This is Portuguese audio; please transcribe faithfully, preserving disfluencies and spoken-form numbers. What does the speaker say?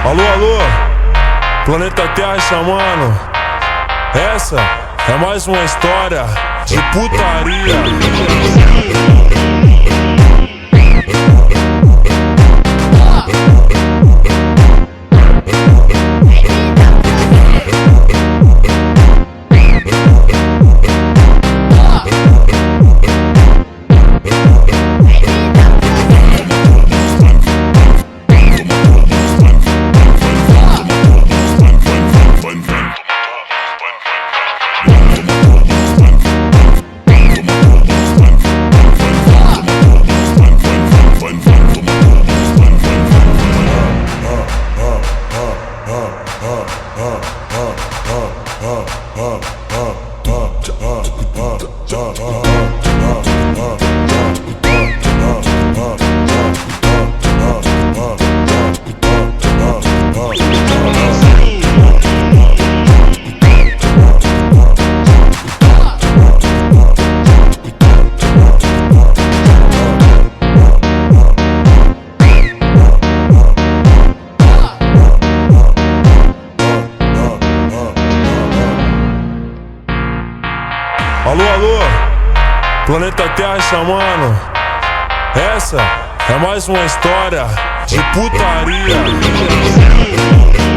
Alô, alô, planeta Terra chamando. Essa é mais uma história de putaria. Alô, alô, planeta Terra chamando. Essa é mais uma história de putaria.